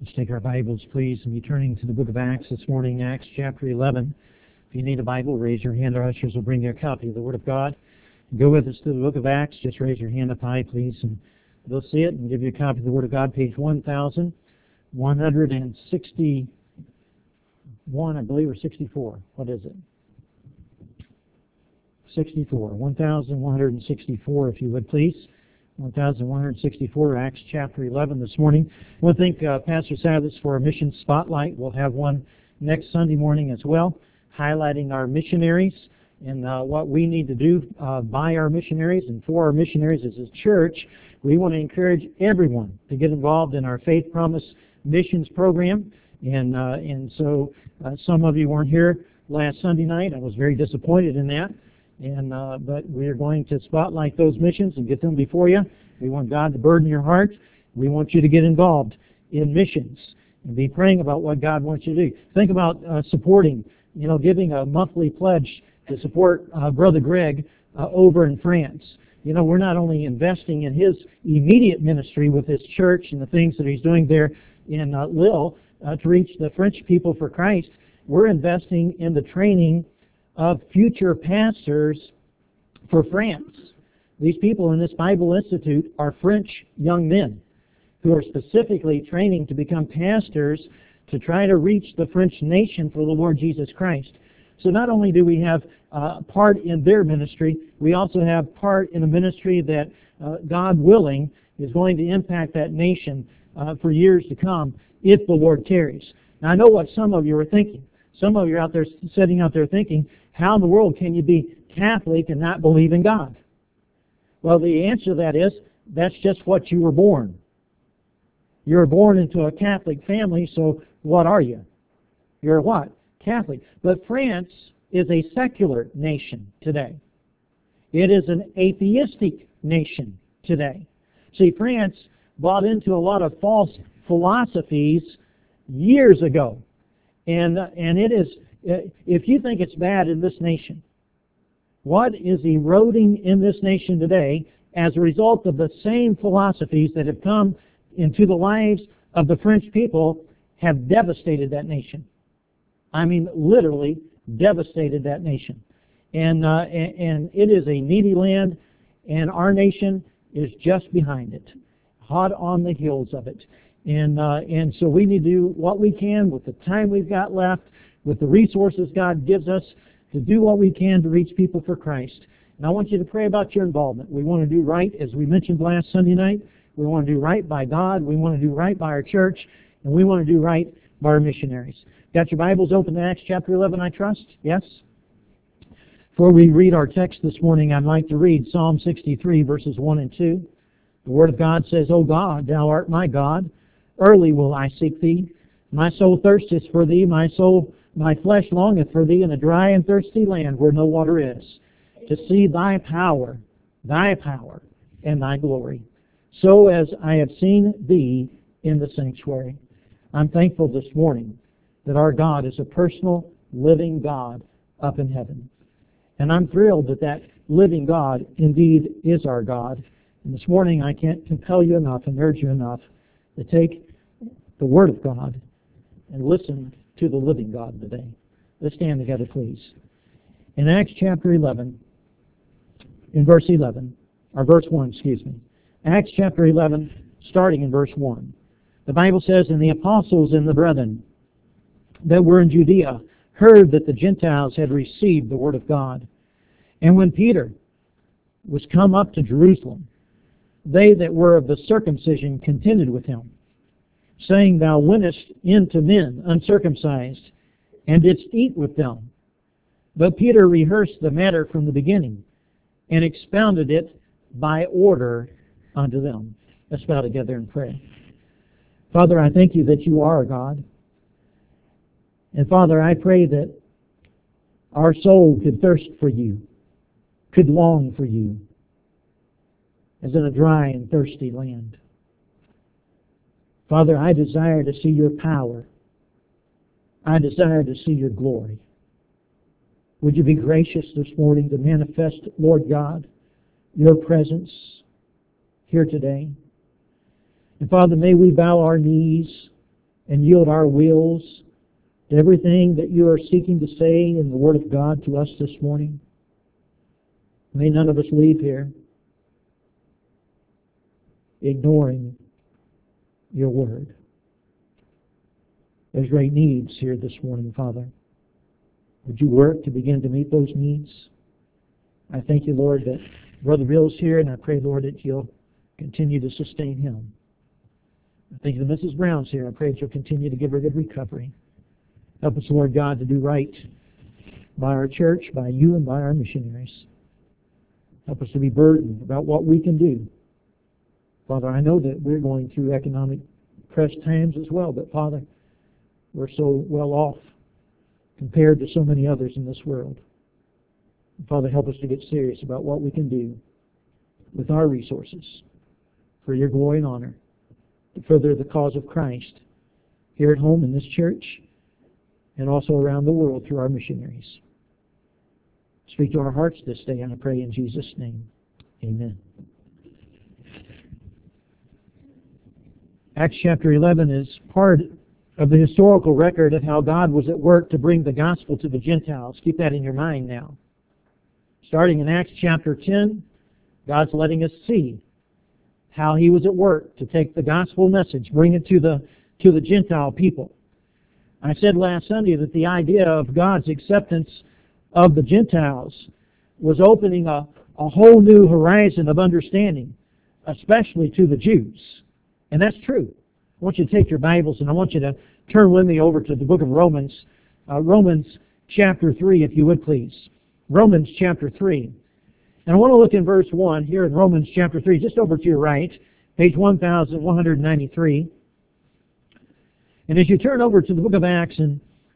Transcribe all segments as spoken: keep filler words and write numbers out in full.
Let's take our Bibles, please, and be turning to the book of Acts this morning, Acts chapter eleven. If you need a Bible, raise your hand. Our ushers will bring you a copy of the Word of God. Go with us to the book of Acts. Just raise your hand up high, please, and they'll see it and give you a copy of the Word of God, page one thousand one hundred sixty-one, I believe, or sixty-four. What is it? sixty-four. one thousand one hundred sixty-four, if you would, please. one thousand one hundred sixty-four, Acts chapter eleven this morning. I want to thank uh, Pastor Savitz for our mission spotlight. We'll have one next Sunday morning as well, highlighting our missionaries and uh, what we need to do uh, by our missionaries and for our missionaries as a church. We want to encourage everyone to get involved in our Faith Promise Missions program. And, uh, and so uh, some of you weren't here last Sunday night. I was very disappointed in that. And uh, but we are going to spotlight those missions and get them before you. We want God to burden your heart. We want you to get involved in missions and be praying about what God wants you to do. Think about uh, supporting, you know, giving a monthly pledge to support uh, Brother Greg uh, over in France. You know, we're not only investing in his immediate ministry with his church and the things that he's doing there in uh, Lille uh, to reach the French people for Christ. We're investing in the training of future pastors for France. These people in this Bible Institute are French young men who are specifically training to become pastors to try to reach the French nation for the Lord Jesus Christ. So not only do we have uh, part in their ministry, we also have part in a ministry that, uh, God willing, is going to impact that nation uh, for years to come if the Lord tarries. Now I know what some of you are thinking. Some of you are out there sitting out there thinking, how in the world can you be Catholic and not believe in God? Well, the answer to that is, that's just what you were born. You were born into a Catholic family, so what are you? You're what? Catholic. But France is a secular nation today. It is an atheistic nation today. See, France bought into a lot of false philosophies years ago. And, and it is, if you think it's bad in this nation, what is eroding in this nation today as a result of the same philosophies that have come into the lives of the French people have devastated that nation. I mean, literally devastated that nation. And, uh, and, and it is a needy land, and our nation is just behind it, hot on the heels of it. And, uh, and so we need to do what we can with the time we've got left, with the resources God gives us, to do what we can to reach people for Christ. And I want you to pray about your involvement. We want to do right, as we mentioned last Sunday night. We want to do right by God. We want to do right by our church. And we want to do right by our missionaries. Got your Bibles open to Acts chapter eleven, I trust? Yes? Before we read our text this morning, I'd like to read Psalm sixty-three, verses one and two. The Word of God says, O God, Thou art my God. Early will I seek Thee. My soul thirsteth for Thee. My soul, my flesh longeth for Thee in a dry and thirsty land where no water is, to see Thy power, Thy power, and Thy glory, so as I have seen Thee in the sanctuary. I'm thankful this morning that our God is a personal, living God up in heaven. And I'm thrilled that that living God indeed is our God. And this morning I can't compel you enough and urge you enough to take the Word of God and listen to the living God today. Let's stand together, please. In Acts chapter eleven, in verse eleven, or verse one, excuse me. Acts chapter eleven, starting in verse one. The Bible says, And the apostles and the brethren that were in Judea heard that the Gentiles had received the Word of God. And when Peter was come up to Jerusalem, they that were of the circumcision contended with him, saying, Thou wentest in to men uncircumcised, and didst eat with them. But Peter rehearsed the matter from the beginning, and expounded it by order unto them. Let's bow together and pray. Father, I thank You that You are God. And Father, I pray that our soul could thirst for You, could long for You, as in a dry and thirsty land. Father, I desire to see Your power. I desire to see Your glory. Would You be gracious this morning to manifest, Lord God, Your presence here today? And Father, may we bow our knees and yield our wills to everything that you are seeking to say in the Word of God to us this morning. May none of us leave here ignoring your Word. There's great needs here this morning, Father. Would you work to begin to meet those needs? I thank you, Lord, that Brother Bill's here, and I pray, Lord, that you'll continue to sustain him. I thank you that Missus Brown's here. I pray that you'll continue to give her good recovery. Help us, Lord God, to do right by our church, by you, and by our missionaries. Help us to be burdened about what we can do. Father, I know that we're going through economic pressed times as well, but Father, we're so well off compared to so many others in this world. Father, help us to get serious about what we can do with our resources for your glory and honor, to further the cause of Christ here at home in this church and also around the world through our missionaries. Speak to our hearts this day, and I pray in Jesus' name. Amen. Acts chapter eleven is part of the historical record of how God was at work to bring the gospel to the Gentiles. Keep that in your mind now. Starting in Acts chapter ten, God's letting us see how He was at work to take the gospel message, bring it to the, to the Gentile people. I said last Sunday that the idea of God's acceptance of the Gentiles was opening a, a whole new horizon of understanding, especially to the Jews. And that's true. I want you to take your Bibles and I want you to turn with me over to the book of Romans, uh, Romans chapter three, if you would please. Romans chapter three. And I want to look in verse one here in Romans chapter three, just over to your right, page one thousand one hundred ninety-three. And as you turn over to the book of Acts, and,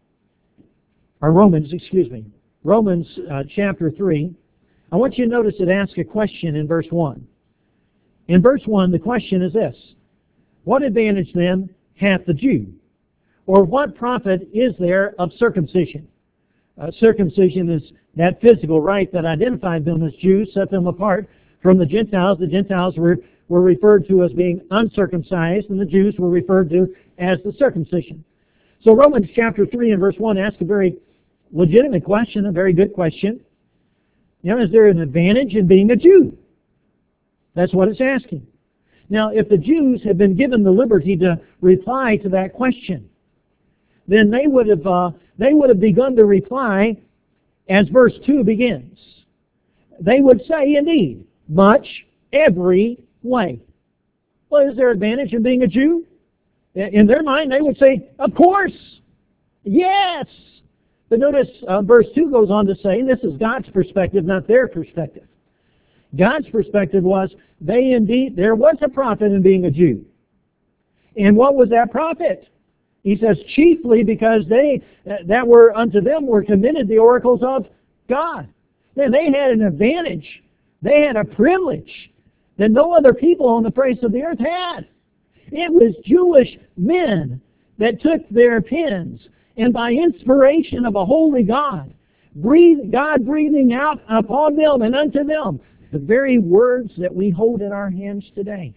or Romans, excuse me, Romans uh, chapter three, I want you to notice it asks a question in verse one. In verse one, the question is this: what advantage then hath the Jew? Or what profit is there of circumcision? Uh, circumcision is that physical rite that identified them as Jews, set them apart from the Gentiles. The Gentiles were, were referred to as being uncircumcised, and the Jews were referred to as the circumcision. So Romans chapter three and verse one asks a very legitimate question, a very good question. You know, is there an advantage in being a Jew? That's what it's asking. Now, if the Jews had been given the liberty to reply to that question, then they would have uh, they would have begun to reply as verse two begins. They would say, indeed, much, every way. Well, is there advantage in being a Jew? In their mind, they would say, of course, yes. But notice uh, verse two goes on to say, and this is God's perspective, not their perspective. God's perspective was, they indeed, there was a profit in being a Jew. And what was that profit? He says, chiefly because they that were unto them were committed the oracles of God. Then they had an advantage. They had a privilege that no other people on the face of the earth had. It was Jewish men that took their pens, and by inspiration of a holy God, breathed, God breathing out upon them and unto them the very words that we hold in our hands today.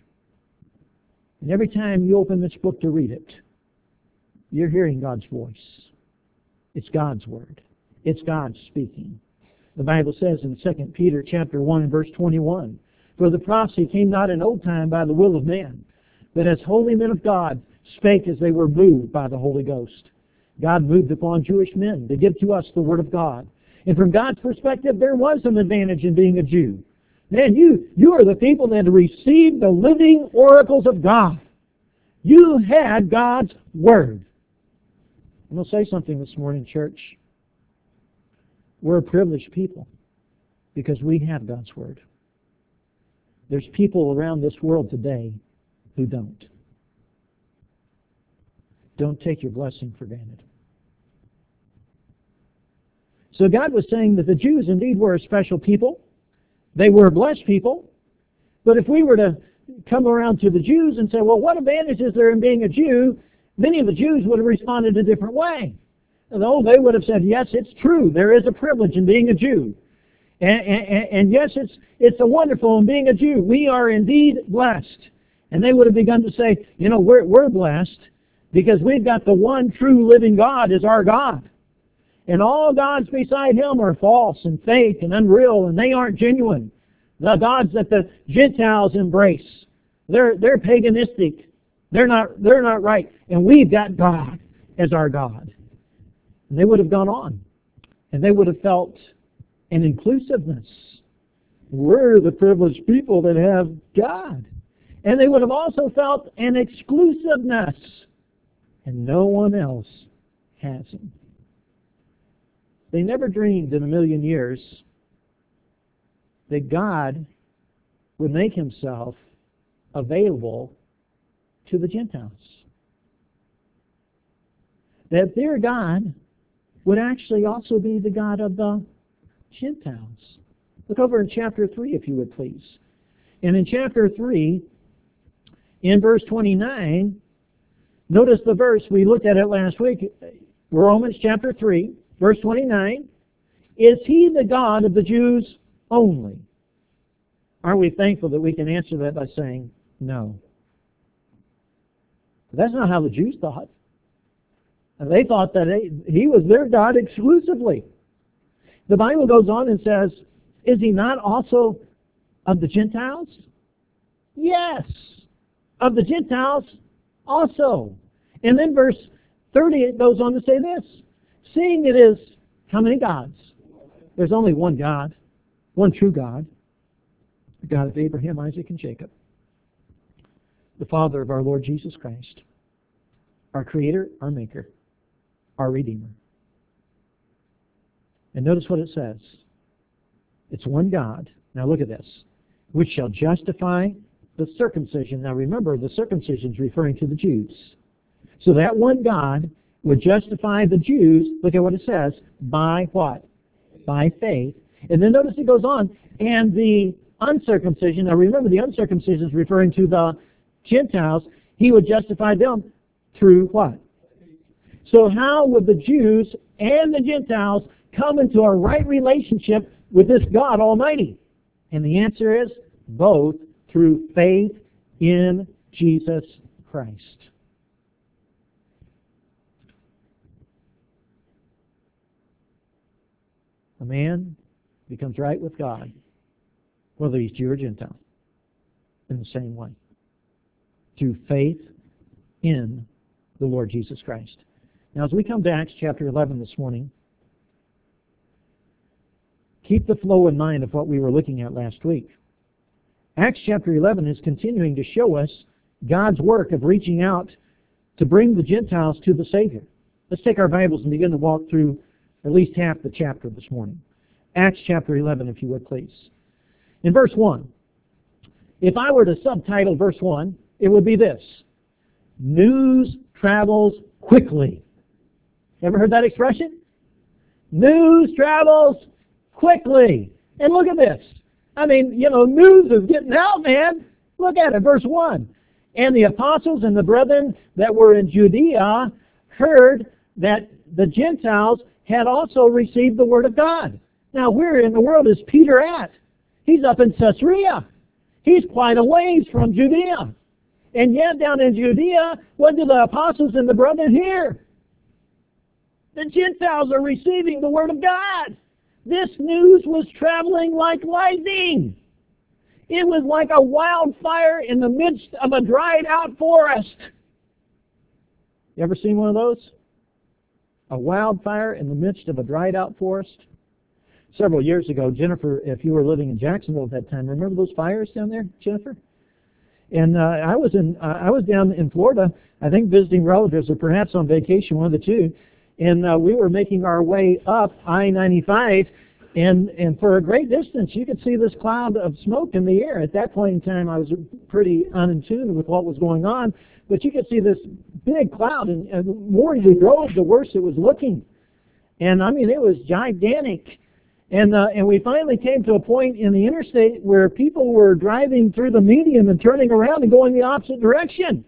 And every time you open this book to read it, you're hearing God's voice. It's God's word. It's God speaking. The Bible says in Second Peter chapter one and verse twenty-one, for the prophecy came not in old time by the will of man, but as holy men of God spake as they were moved by the Holy Ghost. God moved upon Jewish men to give to us the word of God. And from God's perspective, there was an advantage in being a Jew. Man, you, you are the people that received the living oracles of God. You had God's word. I'm going to say something this morning, church. We're a privileged people because we have God's word. There's people around this world today who don't. Don't take your blessing for granted. So God was saying that the Jews indeed were a special people. They were a blessed people. But if we were to come around to the Jews and say, well, what advantage is there in being a Jew? Many of the Jews would have responded a different way. No, they would have said, yes, it's true. There is a privilege in being a Jew. And, and, and yes, it's, it's a wonderful in being a Jew. We are indeed blessed. And they would have begun to say, you know, we're, we're blessed Because we've got the one true living God as our God. And all gods beside Him are false and fake and unreal, and they aren't genuine. The gods that the Gentiles embrace, they're, they're paganistic. They're not, they're not right. And we've got God as our God. And they would have gone on. And they would have felt an inclusiveness. We're the privileged people that have God. And they would have also felt an exclusiveness. And no one else has Him. They never dreamed in a million years that God would make Himself available to the Gentiles. That their God would actually also be the God of the Gentiles. Look over in chapter three, if you would please. And in chapter three, in verse twenty-nine, notice the verse, we looked at it last week, Romans chapter three, verse twenty-nine. Is He the God of the Jews only? Aren't we thankful that we can answer that by saying no? But that's not how the Jews thought. And they thought that He was their God exclusively. The Bible goes on and says, is He not also of the Gentiles? Yes, of the Gentiles also. And then verse thirty, it goes on to say this, seeing it is, how many gods? There's only one God, one true God, the God of Abraham, Isaac, and Jacob, the Father of our Lord Jesus Christ, our Creator, our Maker, our Redeemer. And notice what it says. It's one God. Now look at this. Which shall justify the circumcision. Now remember, the circumcision is referring to the Jews. So that one God would justify the Jews, look at what it says, by what? By faith. And then notice it goes on, and the uncircumcision, now remember the uncircumcision is referring to the Gentiles, He would justify them through what? So how would the Jews and the Gentiles come into a right relationship with this God Almighty? And the answer is both through faith in Jesus Christ. A man becomes right with God, whether he's Jew or Gentile, in the same way, through faith in the Lord Jesus Christ. Now, as we come to Acts chapter eleven this morning, keep the flow in mind of what we were looking at last week. Acts chapter eleven is continuing to show us God's work of reaching out to bring the Gentiles to the Savior. Let's take our Bibles and begin to walk through at least half the chapter this morning. Acts chapter eleven, if you would, please. In verse one, if I were to subtitle verse one, it would be this: news travels quickly. Ever heard that expression? News travels quickly. And look at this. I mean, you know, news is getting out, man. Look at it, verse one. And the apostles and the brethren that were in Judea heard that the Gentiles had also received the word of God. Now, where in the world is Peter at? He's up in Caesarea. He's quite a ways from Judea. And yet down in Judea, what do the apostles and the brethren hear? The Gentiles are receiving the word of God. This news was traveling like lightning. It was like a wildfire in the midst of a dried out forest. You ever seen one of those? A wildfire in the midst of a dried out forest? Several years ago, Jennifer, if you were living in Jacksonville at that time, remember those fires down there, Jennifer? And uh, I was in, uh, I was down in Florida, I think visiting relatives or perhaps on vacation, one of the two. And uh, we were making our way up I ninety-five, and, and for a great distance, you could see this cloud of smoke in the air. At that point in time, I was pretty unintuned with what was going on, but you could see this big cloud, and, and the more you drove, the worse it was looking. And I mean, it was gigantic. And uh, and we finally came to a point in the interstate where people were driving through the median and turning around and going the opposite direction.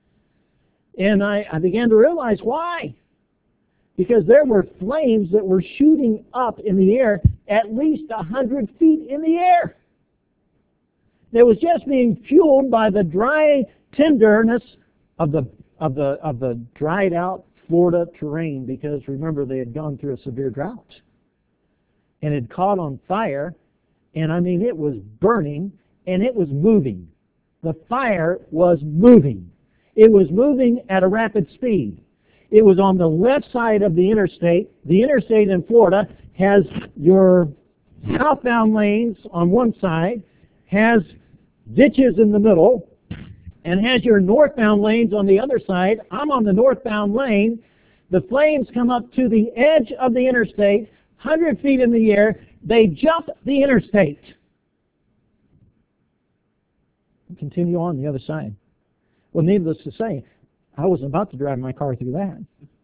And I, I began to realize why. Because there were flames that were shooting up in the air at least a hundred feet in the air. It was just being fueled by the dry tenderness of the of the of the dried out Florida terrain, because remember they had gone through a severe drought and it caught on fire, and I mean it was burning and it was moving. The fire was moving. It was moving at a rapid speed. It was on the left side of the interstate. The interstate in Florida has your southbound lanes on one side, has ditches in the middle, and has your northbound lanes on the other side. I'm on the northbound lane. The flames come up to the edge of the interstate, one hundred feet in the air. They jump the interstate. Continue on the other side. Well, needless to say, I wasn't about to drive my car through that.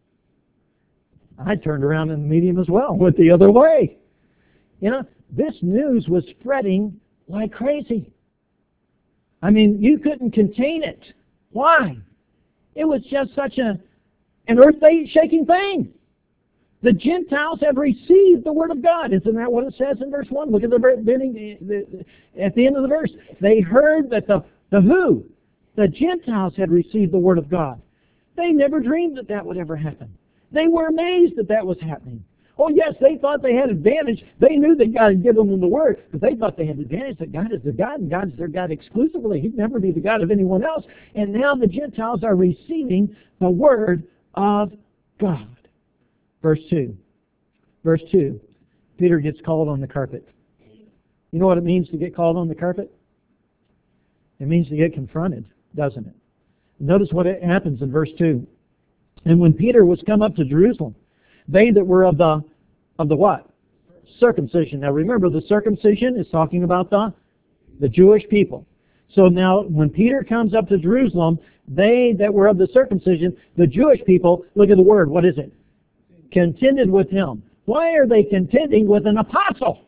I turned around in the medium as well, went the other way. You know, this news was spreading like crazy. I mean, you couldn't contain it. Why? It was just such a an earth-shaking thing. The Gentiles have received the Word of God. Isn't that what it says in verse one? Look at the beginning, at the end of the verse. They heard that the, the who? The Gentiles had received the Word of God. They never dreamed that that would ever happen. They were amazed that that was happening. Oh, yes, they thought they had advantage. They knew that God had given them the Word, but they thought they had advantage, that God is their God, and God is their God exclusively. He'd never be the God of anyone else. And now the Gentiles are receiving the Word of God. Verse two. Verse two. Peter gets called on the carpet. You know what it means to get called on the carpet? It means to get confronted, doesn't it? Notice what happens in verse two. And when Peter was come up to Jerusalem, they that were of the of the what? Circumcision. Now remember, the circumcision is talking about the the Jewish people. So now when Peter comes up to Jerusalem, they that were of the circumcision, the Jewish people, look at the word, what is it? Contended with him. Why are they contending with an apostle?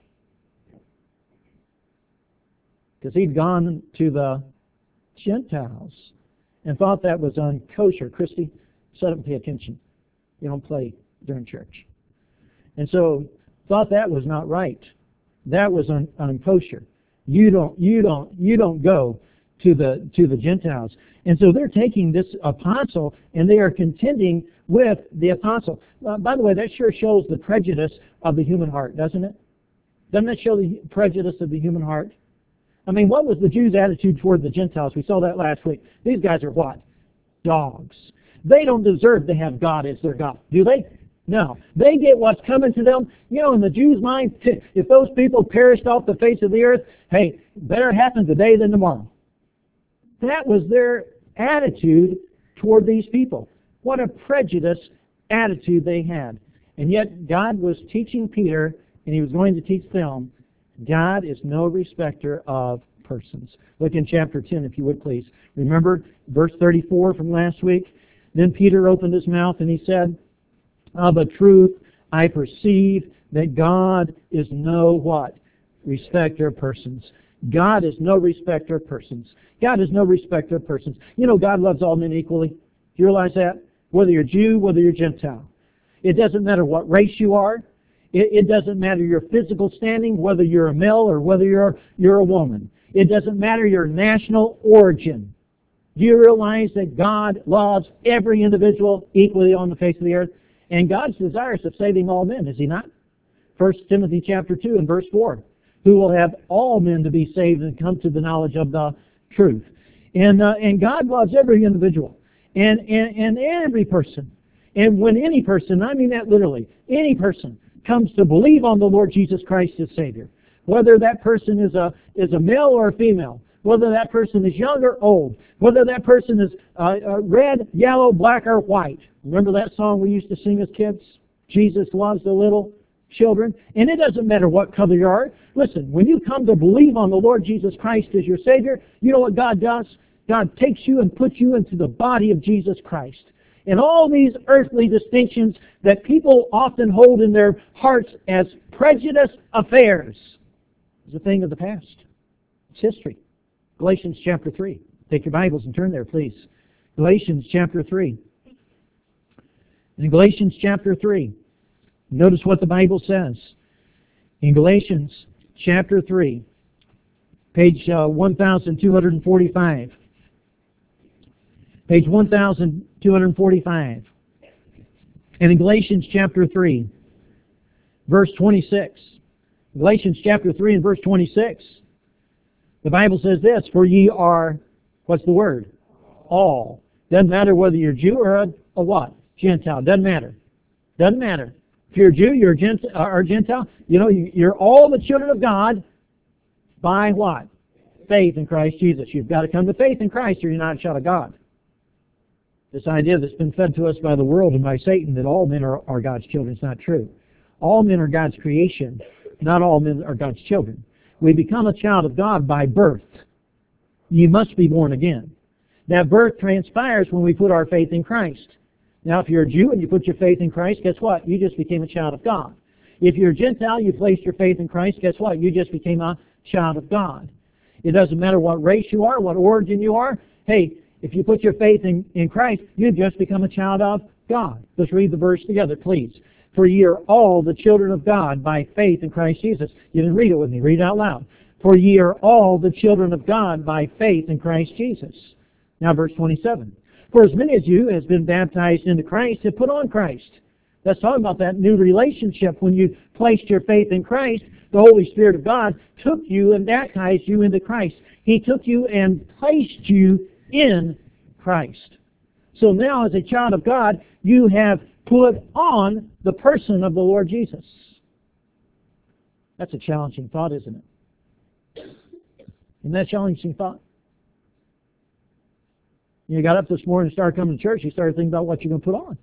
Because he'd gone to the Gentiles and thought that was unkosher. Christy, shut up and pay attention. You don't play during church. And so thought that was not right. That was un, unkosher. You don't you don't you don't go to the to the Gentiles. And so they're taking this apostle and they are contending with the apostle. Uh, by the way, that sure shows the prejudice of the human heart, doesn't it? Doesn't that show the prejudice of the human heart? I mean, what was the Jews' attitude toward the Gentiles? We saw that last week. These guys are what? Dogs. They don't deserve to have God as their God, do they? No. They get what's coming to them. You know, in the Jews' mind, if those people perished off the face of the earth, hey, better happen today than tomorrow. That was their attitude toward these people. What a prejudiced attitude they had. And yet God was teaching Peter, and he was going to teach them, God is no respecter of persons. Look in chapter ten, if you would please. Remember verse thirty-four from last week? Then Peter opened his mouth and he said, of a truth I perceive that God is no what? Respecter of persons. God is no respecter of persons. God is no respecter of persons. You know, God loves all men equally. Do you realize that? Whether you're Jew, whether you're Gentile. It doesn't matter what race you are. It, it doesn't matter your physical standing, whether you're a male or whether you're, you're a woman. It doesn't matter your national origin. Do you realize that God loves every individual equally on the face of the earth? And God's desirous of saving all men, is He not? First Timothy chapter two and verse four. Who will have all men to be saved and come to the knowledge of the truth. And uh, and God loves every individual. And, and, and every person. And when any person, I mean that literally, any person comes to believe on the Lord Jesus Christ as Savior, whether that person is a, is a male or a female, whether that person is young or old, whether that person is uh, uh, red, yellow, black, or white. Remember that song we used to sing as kids? Jesus loves the little children. And it doesn't matter what color you are. Listen, when you come to believe on the Lord Jesus Christ as your Savior, you know what God does? God takes you and puts you into the body of Jesus Christ. And all these earthly distinctions that people often hold in their hearts as prejudiced affairs is a thing of the past. It's history. Galatians chapter three. Take your Bibles and turn there, please. Galatians chapter three. In Galatians chapter three, notice what the Bible says. In Galatians chapter three, page uh, twelve forty-five. Page one thousand two hundred forty-five. And in Galatians chapter three, verse twenty-six. Galatians chapter three and verse twenty-six. The Bible says this, for ye are, what's the word? All. Doesn't matter whether you're Jew or a, a what? Gentile. Doesn't matter. Doesn't matter. If you're a Jew, you're a Gentile, or a Gentile. You know, you're all the children of God by what? Faith in Christ Jesus. You've got to come to faith in Christ or you're not a child of God. This idea that's been fed to us by the world and by Satan that all men are, are God's children is not true. All men are God's creation. Not all men are God's children. We become a child of God by birth. You must be born again. That birth transpires when we put our faith in Christ. Now, if you're a Jew and you put your faith in Christ, guess what? You just became a child of God. If you're a Gentile, you placed your faith in Christ, guess what? You just became a child of God. It doesn't matter what race you are, what origin you are. Hey, if you put your faith in, in Christ, you've just become a child of God. Let's read the verse together, please. For ye are all the children of God by faith in Christ Jesus. You didn't read it with me. Read it out loud. For ye are all the children of God by faith in Christ Jesus. Now verse twenty-seven. For as many as you has been baptized into Christ have put on Christ. That's talking about that new relationship. When you placed your faith in Christ, the Holy Spirit of God took you and baptized you into Christ. He took you and placed you in Christ. So now as a child of God, you have put on the person of the Lord Jesus. That's a challenging thought, isn't it? Isn't that a challenging thought? You got up this morning and started coming to church, you started thinking about what you're going to put on.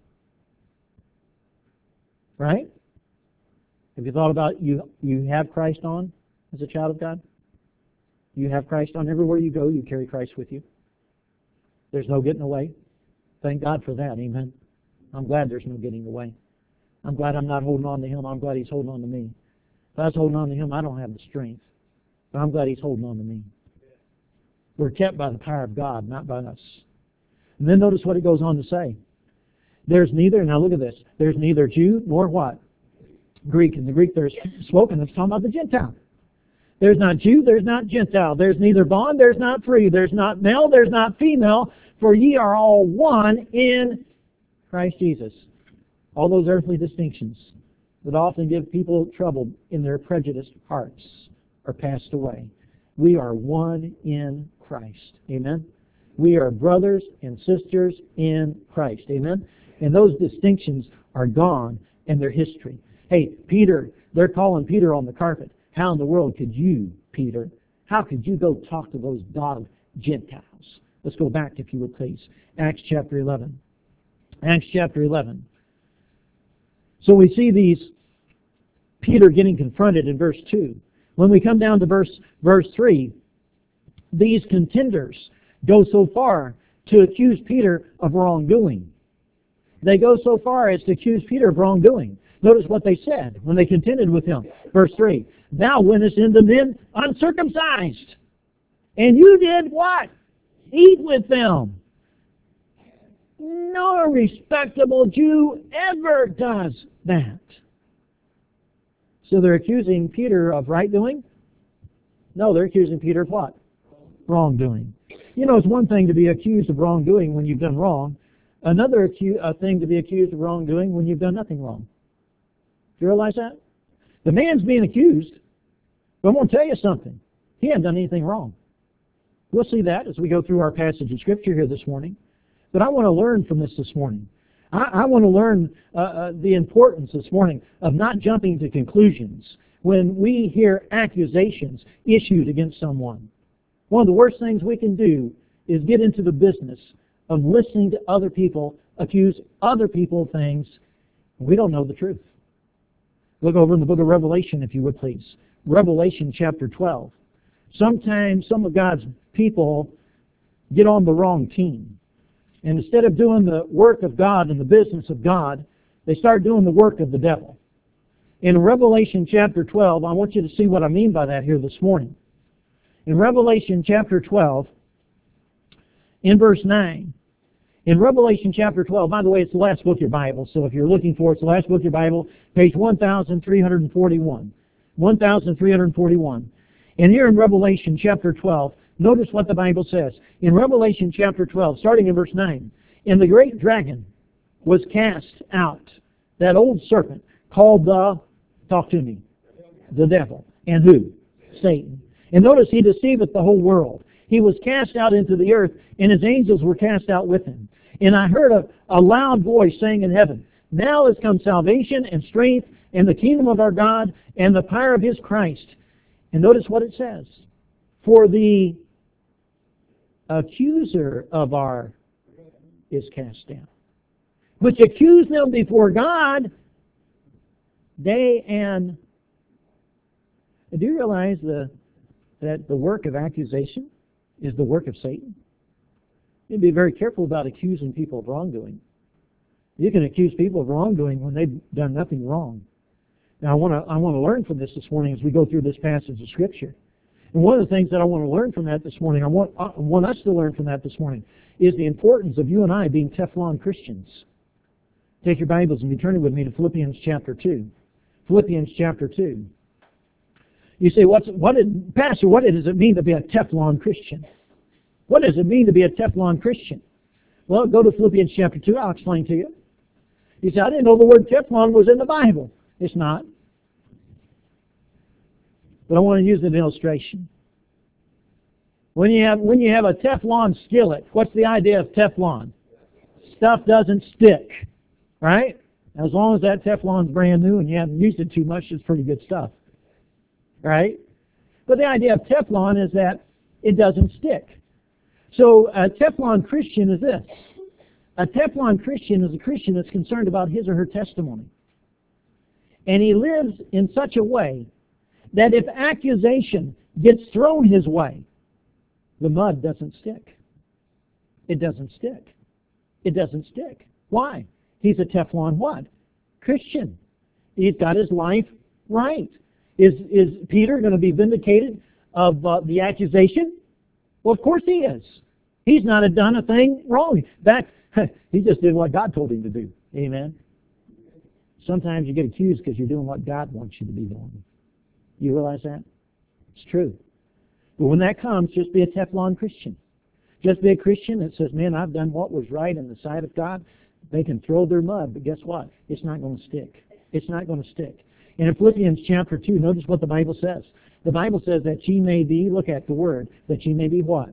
Right? Have you thought about you you have Christ on as a child of God? You have Christ on. Everywhere you go, you carry Christ with you. There's no getting away. Thank God for that. Amen. I'm glad there's no getting away. I'm glad I'm not holding on to Him. I'm glad He's holding on to me. If I was holding on to Him, I don't have the strength. But I'm glad He's holding on to me. We're kept by the power of God, not by us. And then notice what it goes on to say. There's neither, now look at this, there's neither Jew nor what? Greek. In the Greek there's spoken, it's talking about the Gentile. There's not Jew, there's not Gentile. There's neither bond, there's not free. There's not male, there's not female. For ye are all one in Christ Jesus. All those earthly distinctions that often give people trouble in their prejudiced hearts are passed away. We are one in Christ. Amen? We are brothers and sisters in Christ. Amen? And those distinctions are gone and they're history. Hey, Peter, they're calling Peter on the carpet. How in the world could you, Peter, how could you go talk to those dog Gentiles? Let's go back, if you would please. Acts chapter eleven. Acts chapter eleven. So we see these, Peter getting confronted in verse two. When we come down to verse, verse three, these contenders go so far to accuse Peter of wrongdoing. They go so far as to accuse Peter of wrongdoing. Notice what they said when they contended with him. Verse three, thou wentest into men uncircumcised, and you did what? Eat with them. No respectable Jew ever does that. So they're accusing Peter of right doing? No, they're accusing Peter of what? Wrongdoing. You know, it's one thing to be accused of wrongdoing when you've done wrong. Another acu- uh, thing to be accused of wrongdoing when you've done nothing wrong. Do you realize that? The man's being accused, but I'm going to tell you something. He hasn't done anything wrong. We'll see that as we go through our passage of Scripture here this morning. But I want to learn from this this morning. I, I want to learn uh, uh, the importance this morning of not jumping to conclusions when we hear accusations issued against someone. One of the worst things we can do is get into the business of listening to other people accuse other people of things. We don't know the truth. Look over in the book of Revelation, if you would please. Revelation chapter twelve. Sometimes some of God's people get on the wrong team. And instead of doing the work of God and the business of God, they start doing the work of the devil. In Revelation chapter twelve, I want you to see what I mean by that here this morning. In Revelation chapter twelve, in verse nine, in Revelation chapter twelve, by the way, it's the last book of your Bible, so if you're looking for it, it's the last book of your Bible, page one thousand three hundred forty-one. one thousand three hundred forty-one. And here in Revelation chapter twelve, Notice what the Bible says. In Revelation chapter twelve, starting in verse nine, and the great dragon was cast out, that old serpent, called the, talk to me, the devil. And who? Satan. And notice he deceiveth the whole world. He was cast out into the earth, and his angels were cast out with him. And I heard a, a loud voice saying in heaven, now is come salvation and strength and the kingdom of our God and the power of his Christ. And notice what it says. For the accuser of our is cast down, which accused them before God day and... Do you realize the, that the work of accusation is the work of Satan? You need to be very careful about accusing people of wrongdoing. You can accuse people of wrongdoing when they've done nothing wrong. Now, I want to I want to learn from this this morning as we go through this passage of Scripture. And one of the things that I want to learn from that this morning, I want, I want us to learn from that this morning, is the importance of you and I being Teflon Christians. Take your Bibles and be turning with me to Philippians chapter two. Philippians chapter two. You say, What's, what did, Pastor, what does it mean to be a Teflon Christian? What does it mean to be a Teflon Christian? Well, go to Philippians chapter two. I'll explain to you. You say, I didn't know the word Teflon was in the Bible. It's not. But I want to use an illustration. When you have, when you have a Teflon skillet, what's the idea of Teflon? Stuff doesn't stick, right? As long as that Teflon's brand new and you haven't used it too much, it's pretty good stuff. Right? But the idea of Teflon is that it doesn't stick. So a Teflon Christian is this. A Teflon Christian is a Christian that's concerned about his or her testimony. And he lives in such a way that if accusation gets thrown his way, the mud doesn't stick. It doesn't stick. It doesn't stick. Why? He's a Teflon what? Christian. He's got his life right. Is, is Peter going to be vindicated of uh, the accusation? Well, of course he is. He's not done a thing wrong. In fact, he just did what God told him to do. Amen? Sometimes you get accused because you're doing what God wants you to be doing. You realize that? It's true. But when that comes, just be a Teflon Christian. Just be a Christian that says, man, I've done what was right in the sight of God. They can throw their mud, but guess what? It's not going to stick. It's not going to stick. And in Philippians chapter two, notice what the Bible says. The Bible says that ye may be, look at the word, that ye may be what?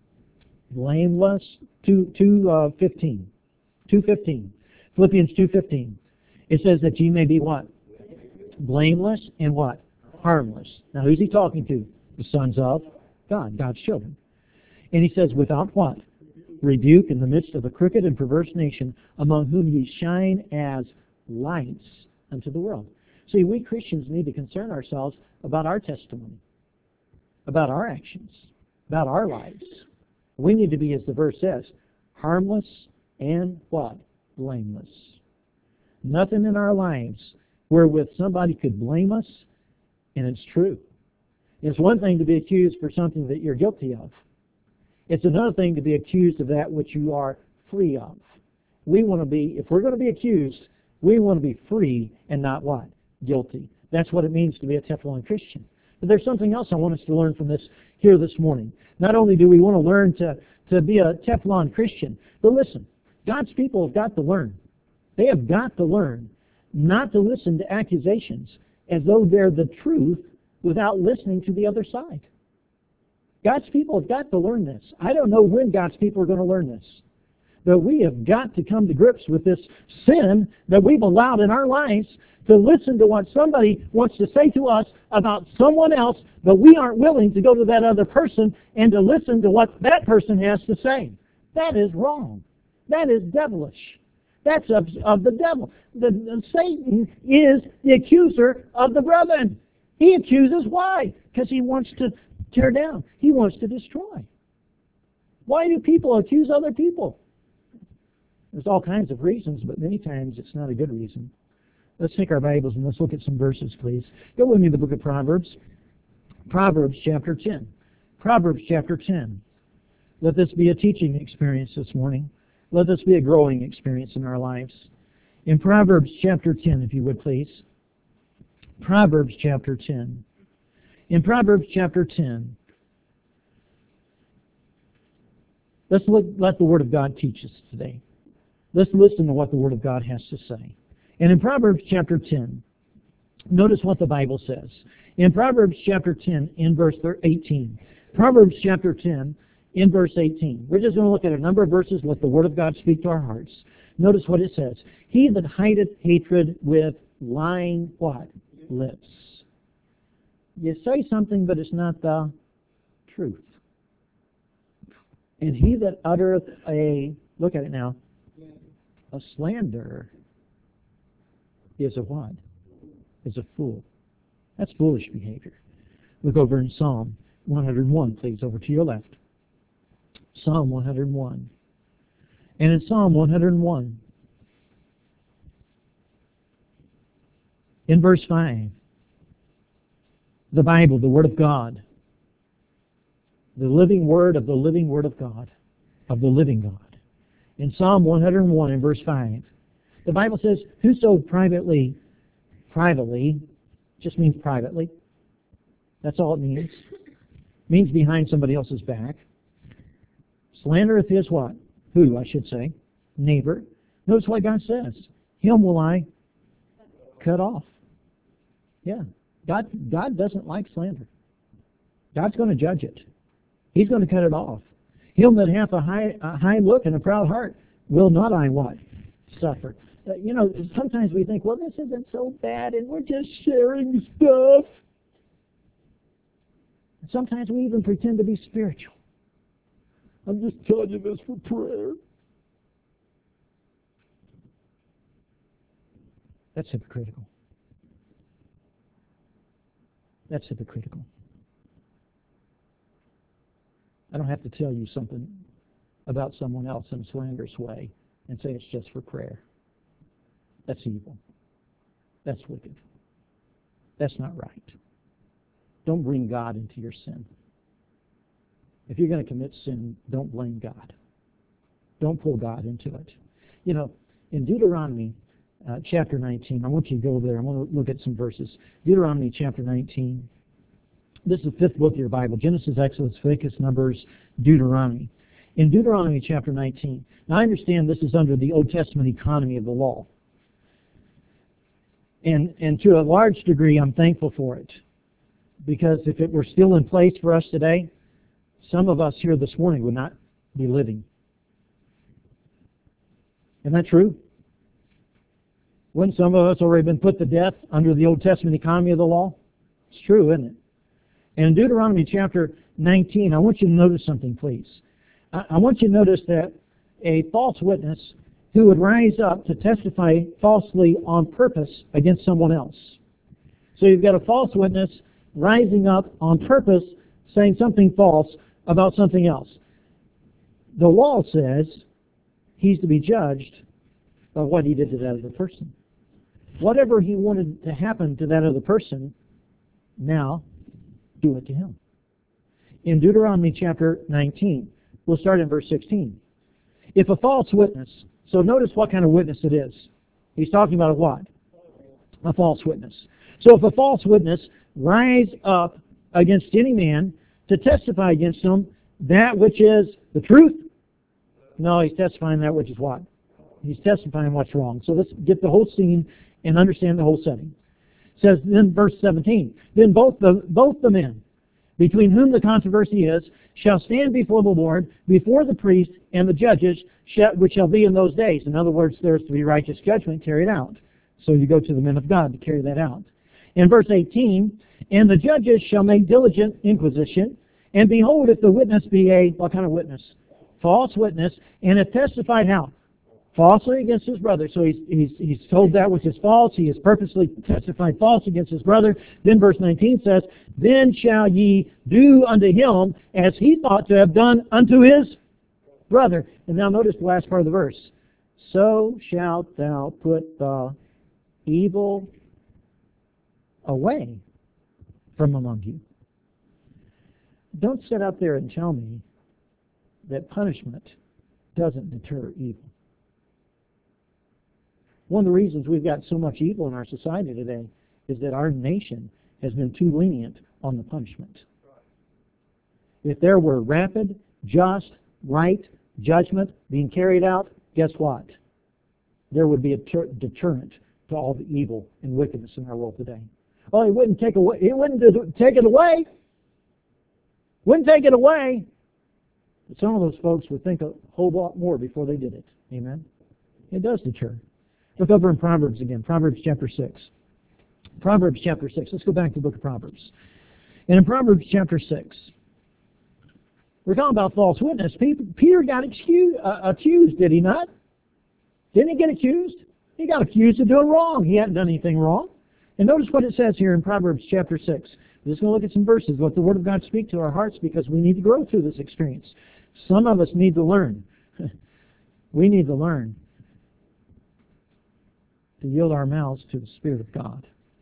Blameless. two fifteen. two fifteen. Philippians two fifteen. It says that ye may be what? Blameless and what? Harmless. Now who's he talking to? The sons of God, God's children. And he says, without what? Rebuke in the midst of a crooked and perverse nation, among whom ye shine as lights unto the world. See, we Christians need to concern ourselves about our testimony, about our actions, about our lives. We need to be, as the verse says, harmless and what? Blameless. Nothing in our lives wherewith somebody could blame us, and it's true. It's one thing to be accused for something that you're guilty of. It's another thing to be accused of that which you are free of. We want to be, if we're going to be accused, we want to be free and not what? Guilty. That's what it means to be a Teflon Christian. But there's something else I want us to learn from this here this morning. Not only do we want to learn to, to be a Teflon Christian, but listen, God's people have got to learn. They have got to learn not to listen to accusations as though they're the truth without listening to the other side. God's people have got to learn this. I don't know when God's people are going to learn this. But we have got to come to grips with this sin that we've allowed in our lives to listen to what somebody wants to say to us about someone else, but we aren't willing to go to that other person and to listen to what that person has to say. That is wrong. That is devilish. That's of, of the devil. The, the, Satan is the accuser of the brethren. He accuses. Why? Because he wants to tear down. He wants to destroy. Why do people accuse other people? There's all kinds of reasons, but many times it's not a good reason. Let's take our Bibles and let's look at some verses, please. Go with me to the book of Proverbs. Proverbs chapter ten. Proverbs chapter ten. Let this be a teaching experience this morning. Let this be a growing experience in our lives. In Proverbs chapter ten, if you would please. Proverbs chapter ten. In Proverbs chapter ten, Let's look, let the Word of God teach us today. Let's listen to what the Word of God has to say. And in Proverbs chapter ten, notice what the Bible says. In Proverbs chapter ten, in verse eighteen. Proverbs chapter ten, in verse eighteen. We're just going to look at a number of verses, let the Word of God speak to our hearts. Notice what it says. He that hideth hatred with lying what? Lips. You say something, but it's not the truth. And he that uttereth a, look at it now, a slander is a what? Is a fool. That's foolish behavior. Look over in Psalm one oh one, please, over to your left. Psalm one oh one. And in Psalm one oh one, in verse five, the Bible, the Word of God, the living Word of the living Word of God, of the living God. In Psalm one oh one, in verse five, the Bible says, whoso privately, privately, just means privately. That's all it means. It means behind somebody else's back. Slandereth his what? Who, I should say? Neighbor. Notice what God says. Him will I cut off. Yeah. God, God doesn't like slander. God's going to judge it. He's going to cut it off. Him that hath a high, a high look and a proud heart will not I what? Suffer. Uh, you know, sometimes we think, well, this isn't so bad, and we're just sharing stuff. And sometimes we even pretend to be spiritual. I'm just telling you this for prayer. That's hypocritical. That's hypocritical. I don't have to tell you something about someone else in a slanderous way and say it's just for prayer. That's evil. That's wicked. That's not right. Don't bring God into your sin. If you're going to commit sin, don't blame God. Don't pull God into it. You know, in Deuteronomy uh, chapter nineteen, I want you to go over there. I want to look at some verses. Deuteronomy chapter nineteen. This is the fifth book of your Bible. Genesis, Exodus, Leviticus, Numbers, Deuteronomy. In Deuteronomy chapter nineteen. Now I understand this is under the Old Testament economy of the law. And, and to a large degree, I'm thankful for it. Because if it were still in place for us today, some of us here this morning would not be living. Isn't that true? Wouldn't some of us already been put to death under the Old Testament economy of the law? It's true, isn't it? And in Deuteronomy chapter nineteen, I want you to notice something, please. I, I want you to notice that a false witness who would rise up to testify falsely on purpose against someone else. So you've got a false witness rising up on purpose saying something false about something else. The law says he's to be judged by what he did to that other person. Whatever he wanted to happen to that other person, now do it to him. In Deuteronomy chapter nineteen, we'll start in verse sixteen. If a false witness, so notice what kind of witness it is. He's talking about a what? A false witness. So if a false witness rise up against any man to testify against him that which is the truth, no, he's testifying that which is what? He's testifying what's wrong. So let's get the whole scene and understand the whole setting. It says then verse seventeen, then both the both the men between whom the controversy is shall stand before the Lord, before the priest and the judges, which shall be in those days. In other words, there's to be righteous judgment carried out. So you go to the men of God to carry that out. In verse eighteen, and the judges shall make diligent inquisition, and behold, if the witness be a, what kind of witness? False witness, and have testified how? Falsely against his brother. So he's, he's, he's told that which is false. He has purposely testified false against his brother. Then verse nineteen says, then shall ye do unto him as he thought to have done unto his brother. And now notice the last part of the verse. So shalt thou put the evil away from among you. Don't sit out there and tell me that punishment doesn't deter evil. One of the reasons we've got so much evil in our society today is that our nation has been too lenient on the punishment. If there were rapid, just, right judgment being carried out, guess what? There would be a ter- deterrent to all the evil and wickedness in our world today. Oh, he wouldn't take away. He wouldn't do- take it away. Wouldn't take it away. But some of those folks would think a whole lot more before they did it. Amen. It does deter. Look over in Proverbs again. Proverbs chapter six. Proverbs chapter six. Let's go back to the book of Proverbs. And in Proverbs chapter six, we're talking about false witness. Peter got excused, uh, accused, did he not? Didn't he get accused? He got accused of doing wrong. He hadn't done anything wrong. And notice what it says here in Proverbs chapter six. We're just going to look at some verses, let the Word of God speak to our hearts, because we need to grow through this experience. Some of us need to learn. We need to learn to yield our mouths to the Spirit of God.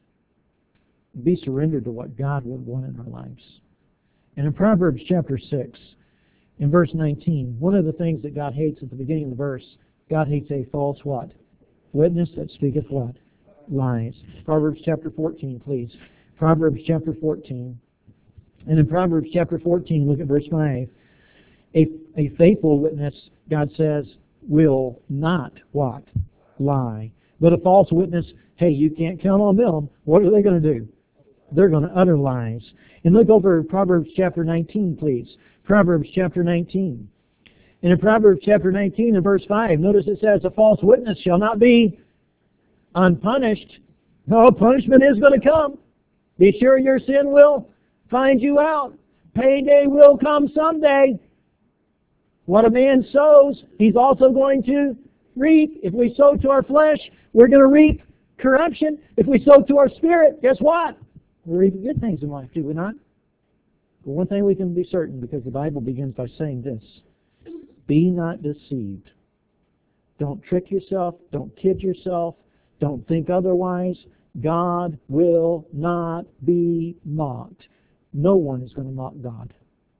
Be surrendered to what God would want in our lives. And in Proverbs chapter six, in verse nineteen, one of the things that God hates at the beginning of the verse, God hates a false what? Witness that speaketh what? Lies. Proverbs chapter fourteen, please. Proverbs chapter fourteen. And in Proverbs chapter fourteen, look at verse five. A, a faithful witness, God says, will not what? Lie. But a false witness, hey, you can't count on them. What are they going to do? They're going to utter lies. And look over Proverbs chapter nineteen, please. Proverbs chapter nineteen. And in Proverbs chapter nineteen and verse five, notice it says, a false witness shall not be unpunished. No, punishment is going to come. Be sure your sin will find you out. Payday will come someday. What a man sows, he's also going to reap. If we sow to our flesh, we're going to reap corruption. If we sow to our spirit, guess what? We're reaping good things in life, do we not? But one thing we can be certain, because the Bible begins by saying this, be not deceived. Don't trick yourself. Don't kid yourself. Don't think otherwise. God will not be mocked. No one is going to mock God.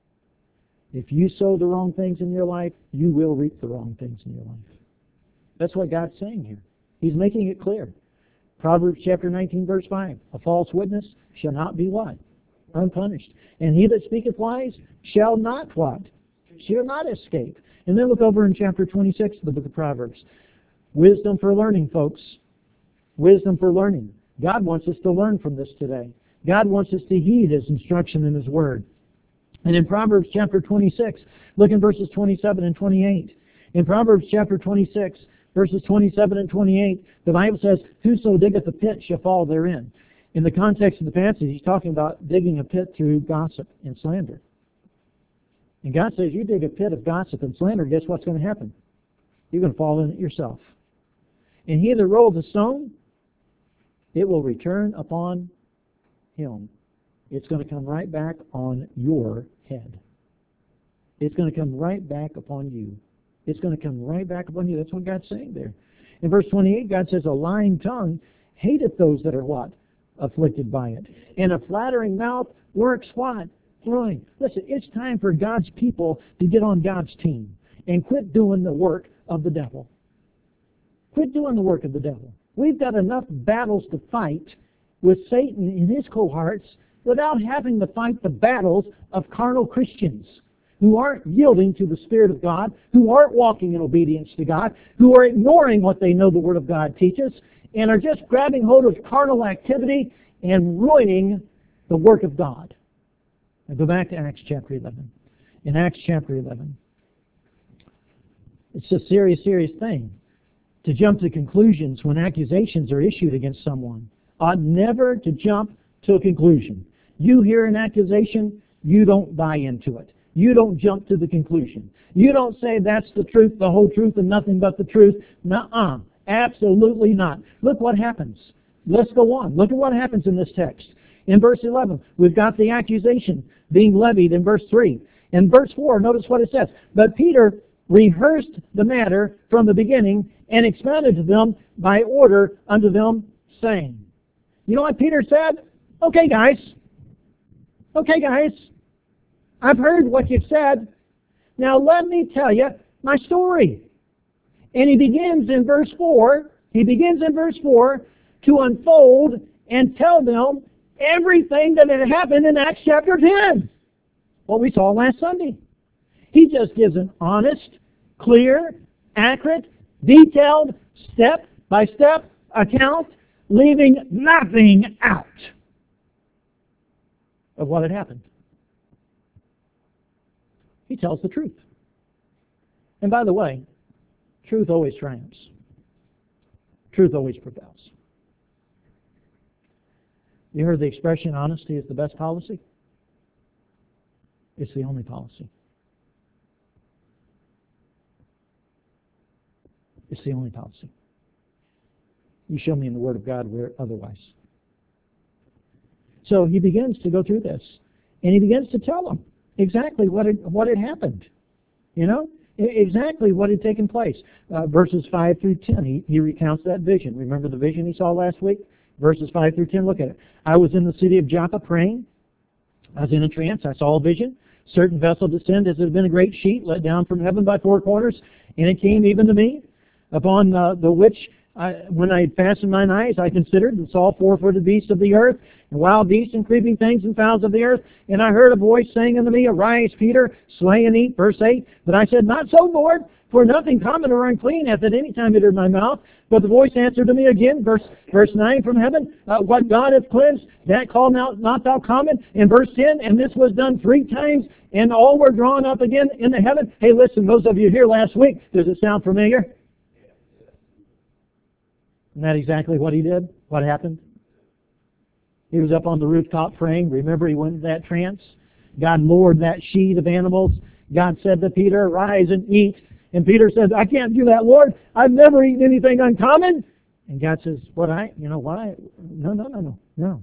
If you sow the wrong things in your life, you will reap the wrong things in your life. That's what God's saying here. He's making it clear. Proverbs chapter nineteen, verse five. A false witness shall not be what? Unpunished. And he that speaketh lies shall not what? Shall not escape. And then look over in chapter twenty-six of the book of Proverbs. Wisdom for learning, folks. Wisdom for learning. God wants us to learn from this today. God wants us to heed His instruction in His Word. And in Proverbs chapter twenty-six, look in verses twenty-seven and twenty-eight. In Proverbs chapter twenty-six, verses twenty-seven and twenty-eight, the Bible says, whoso diggeth a pit shall fall therein. In the context of the passage, he's talking about digging a pit through gossip and slander. And God says, you dig a pit of gossip and slander, guess what's going to happen? You're going to fall in it yourself. And he that rolls a stone, it will return upon him. It's going to come right back on your head. It's going to come right back upon you. It's going to come right back upon you. That's what God's saying there. In verse twenty-eight, God says, a lying tongue hateth those that are what? Afflicted by it. And a flattering mouth works what? Ruin. Listen, it's time for God's people to get on God's team and quit doing the work of the devil. Quit doing the work of the devil. We've got enough battles to fight with Satan and his cohorts without having to fight the battles of carnal Christians who aren't yielding to the Spirit of God, who aren't walking in obedience to God, who are ignoring what they know the Word of God teaches, and are just grabbing hold of carnal activity and ruining the work of God. Now go back to Acts chapter eleven. In Acts chapter eleven, it's a serious, serious thing to jump to conclusions when accusations are issued against someone. Ought never to jump to a conclusion. You hear an accusation, you don't buy into it. You don't jump to the conclusion. You don't say that's the truth, the whole truth, and nothing but the truth. Nuh-uh. Absolutely not. Look what happens. Let's go on. Look at what happens in this text. In verse eleven, we've got the accusation being levied in verse three. In verse four, notice what it says. But Peter rehearsed the matter from the beginning and expounded to them by order unto them, saying. You know what Peter said? Okay, guys. Okay, guys. I've heard what you've said. Now let me tell you my story. And he begins in verse four, he begins in verse four to unfold and tell them everything that had happened in Acts chapter ten. What we saw last Sunday. He just gives an honest, clear, accurate, detailed, step-by-step account, leaving nothing out of what had happened. He tells the truth. And by the way, truth always triumphs. Truth always prevails. You heard the expression, honesty is the best policy? It's the only policy. It's the only policy. You show me in the Word of God where otherwise. So he begins to go through this, and he begins to tell them exactly what had, what had happened. You know, exactly what had taken place. Uh, verses five through ten, he, he recounts that vision. Remember the vision he saw last week? Verses five through ten, look at it. I was in the city of Joppa praying. I was in a trance. I saw a vision. Certain vessel descend as it had been a great sheet let down from heaven by four corners, and it came even to me, upon uh, the which I, when I had fastened mine eyes, I considered and saw four-footed beasts of the earth, and wild beasts and creeping things and fowls of the earth. And I heard a voice saying unto me, Arise, Peter, slay and eat. Verse eight. But I said, Not so, Lord, for nothing common or unclean hath at any time entered my mouth. But the voice answered to me again, verse verse nine from heaven, uh, What God hath cleansed, that call not, not thou common. And verse ten, and this was done three times, and all were drawn up again in the heaven. Hey, listen, those of you here last week, does it sound familiar? Isn't that exactly what he did? What happened? He was up on the rooftop praying. Remember, he went into that trance. God lowered that sheet of animals. God said to Peter, Arise and eat. And Peter said, I can't do that, Lord. I've never eaten anything uncommon. And God says, What I, you know, why? No, no, no, no, no.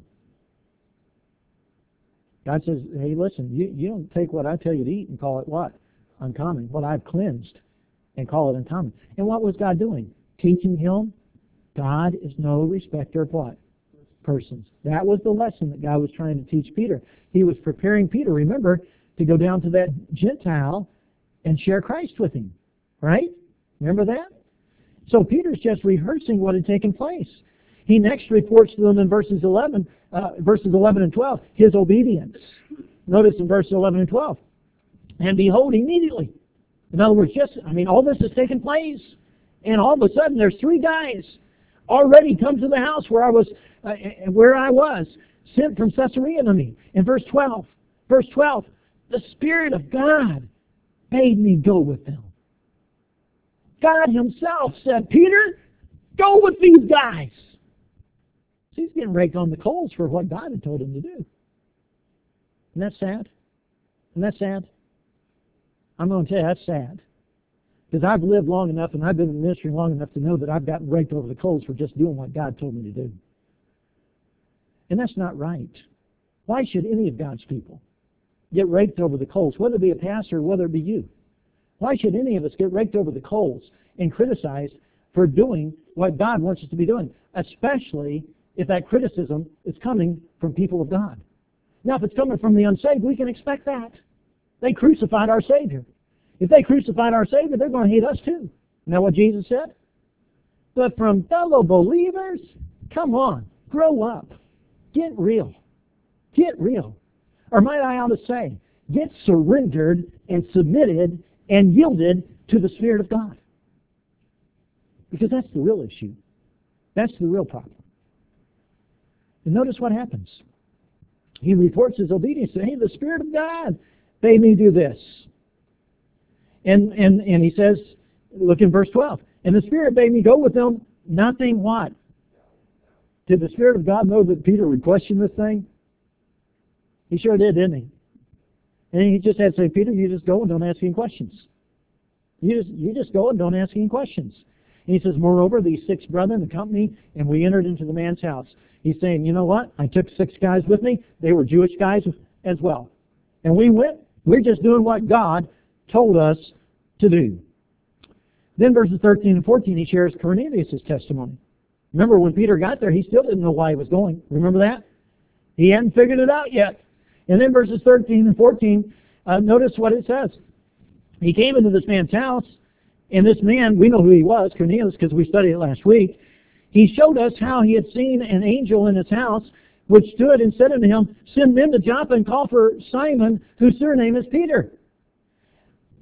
God says, hey, listen, you, you don't take what I tell you to eat and call it what? Uncommon. What I've cleansed and call it uncommon. And what was God doing? Teaching him God is no respecter of what? Persons. That was the lesson that God was trying to teach Peter. He was preparing Peter, remember, to go down to that Gentile and share Christ with him. Right? Remember that? So Peter's just rehearsing what had taken place. He next reports to them in verses eleven, uh, verses eleven and twelve, his obedience. Notice in verses eleven and twelve. And behold, immediately. In other words, just, I mean, all this has taken place. And all of a sudden, there's three guys already come to the house where I was, uh, where I was, sent from Caesarea to me. In verse twelve, verse twelve, the Spirit of God bade me go with them. God himself said, Peter, go with these guys. So he's getting raked on the coals for what God had told him to do. Isn't that sad? Isn't that sad? I'm going to tell you, that's sad. Because I've lived long enough and I've been in ministry long enough to know that I've gotten raked over the coals for just doing what God told me to do. And that's not right. Why should any of God's people get raked over the coals, whether it be a pastor or whether it be you? Why should any of us get raked over the coals and criticized for doing what God wants us to be doing, especially if that criticism is coming from people of God? Now, if it's coming from the unsaved, we can expect that. They crucified our Savior. If they crucified our Savior, they're going to hate us too. Isn't that what Jesus said? But from fellow believers, come on, grow up. Get real. Get real. Or might I ought to say, get surrendered and submitted and yielded to the Spirit of God. Because that's the real issue. That's the real problem. And notice what happens. He reports his obedience. Hey, the Spirit of God bade me do this. And, and, and he says, look in verse twelve, and the Spirit bade me go with them, nothing what? Did the Spirit of God know that Peter would question this thing? He sure did, didn't he? And he just had to say, Peter, you just go and don't ask any questions. You just, you just go and don't ask any questions. And he says, moreover, these six brethren accompanied me, and we entered into the man's house. He's saying, you know what? I took six guys with me. They were Jewish guys as well. And we went, we're just doing what God told us to do. Then verses thirteen and fourteen, he shares Cornelius' testimony. Remember, when Peter got there, he still didn't know why he was going. Remember that? He hadn't figured it out yet. And then verses thirteen and fourteen, uh, notice what it says. He came into this man's house, and this man, we know who he was, Cornelius, because we studied it last week. He showed us how he had seen an angel in his house, which stood and said unto him, send men to Joppa and call for Simon, whose surname is Peter.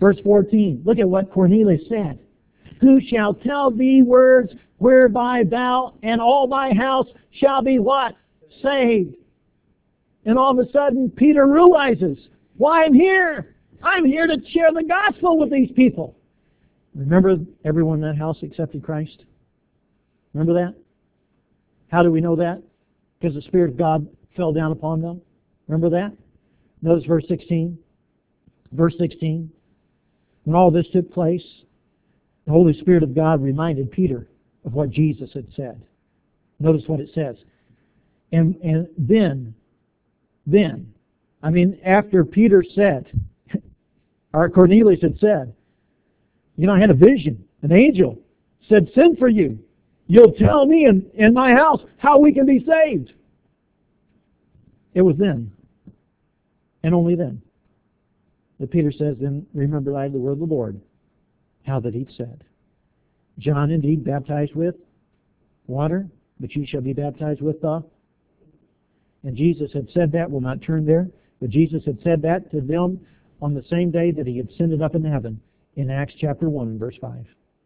Verse fourteen, look at what Cornelius said. Who shall tell thee words whereby thou and all thy house shall be what? Saved. And all of a sudden, Peter realizes, why I'm here. I'm here to share the gospel with these people. Remember everyone in that house accepted Christ? Remember that? How do we know that? Because the Spirit of God fell down upon them. Remember that? Notice verse sixteen. Verse sixteen. When all this took place, the Holy Spirit of God reminded Peter of what Jesus had said. Notice what it says. And, and then, then, I mean, after Peter said, or Cornelius had said, you know, I had a vision. An angel said, send for you. You'll tell me in, in my house how we can be saved. It was then, and only then, that Peter says, then remember I the word of the Lord, how that he said. John indeed baptized with water, but you shall be baptized with the... And Jesus had said that. We'll not turn there. But Jesus had said that to them on the same day that he had ascended up into heaven in Acts chapter one and verse five.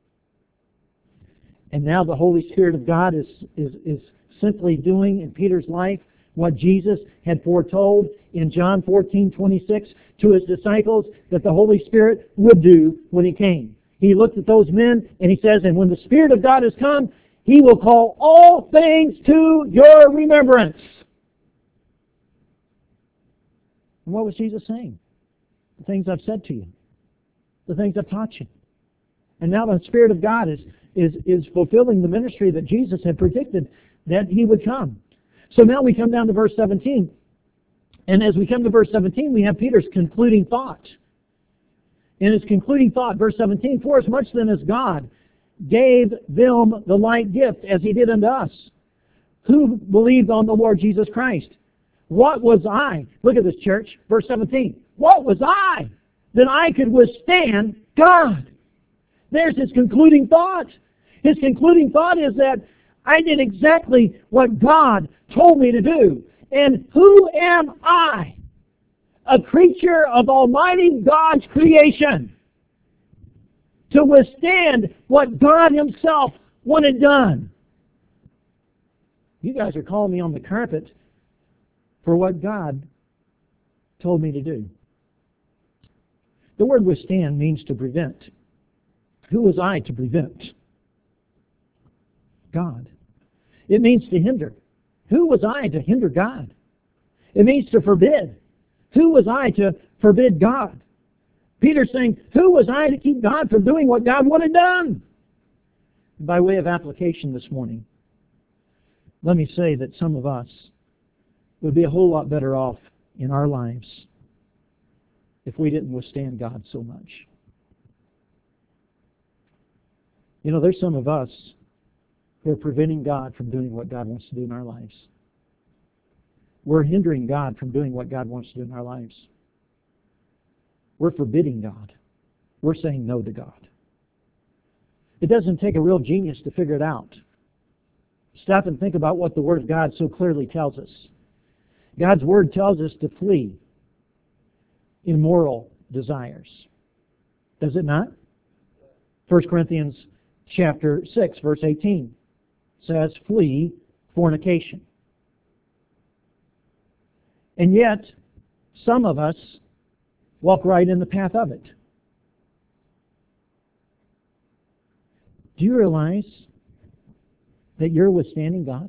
And now the Holy Spirit of God is, is, is simply doing in Peter's life what Jesus had foretold in John fourteen twenty-six to his disciples that the Holy Spirit would do when he came. He looked at those men and he says, and when the Spirit of God has come, he will call all things to your remembrance. And what was Jesus saying? The things I've said to you. The things I've taught you. And now the Spirit of God is, is, is fulfilling the ministry that Jesus had predicted that he would come. So now we come down to verse seventeen. And as we come to verse seventeen, we have Peter's concluding thought. In his concluding thought, verse seventeen, for as much then as God gave them the like gift as he did unto us, who believed on the Lord Jesus Christ. What was I? Look at this, church. Verse seventeen. What was I that I could withstand God? There's his concluding thought. His concluding thought is that I did exactly what God told me to do. And who am I? A creature of Almighty God's creation, to withstand what God himself wanted done. You guys are calling me on the carpet for what God told me to do. The word withstand means to prevent. Who was I to prevent? God. It means to hinder. Who was I to hinder God? It means to forbid. Who was I to forbid God? Peter's saying, who was I to keep God from doing what God wanted done? By way of application this morning, let me say that some of us would be a whole lot better off in our lives if we didn't withstand God so much. You know, there's some of us who are preventing God from doing what God wants to do in our lives. We're hindering God from doing what God wants to do in our lives. We're forbidding God. We're saying no to God. It doesn't take a real genius to figure it out. Stop and think about what the Word of God so clearly tells us. God's Word tells us to flee immoral desires. Does it not? First Corinthians chapter six, verse eighteen says, flee fornication. And yet, some of us walk right in the path of it. Do you realize that you're withstanding God?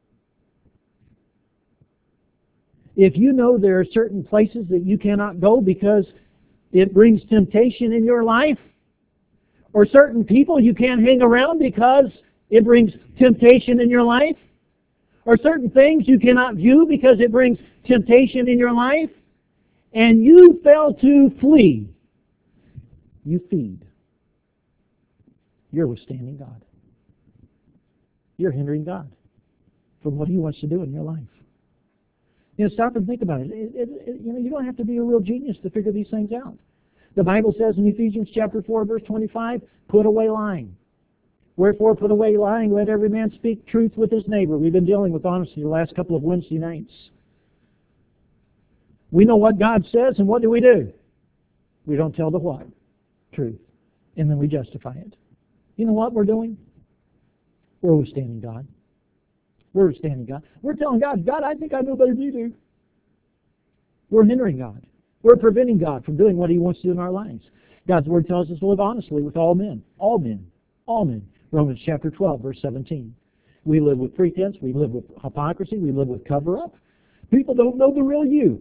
If you know there are certain places that you cannot go because it brings temptation in your life, or certain people you can't hang around because it brings temptation in your life, or certain things you cannot view because it brings temptation in your life, and you fail to flee, you feed. You're withstanding God. You're hindering God from what he wants to do in your life. You know, stop and think about it. It, it, it. You know, you don't have to be a real genius to figure these things out. The Bible says in Ephesians chapter four, verse twenty-five, put away lying. Wherefore put away lying, let every man speak truth with his neighbor. We've been dealing with honesty the last couple of Wednesday nights. We know what God says, and what do we do? We don't tell the what. truth, and then we justify it. You know what we're doing? We're withstanding God. We're withstanding God. We're telling God, God, I think I know better than you do. We're hindering God. We're preventing God from doing what He wants to do in our lives. God's Word tells us to live honestly with all men. All men. All men. Romans chapter twelve, verse seventeen. We live with pretense. We live with hypocrisy. We live with cover-up. People don't know the real you.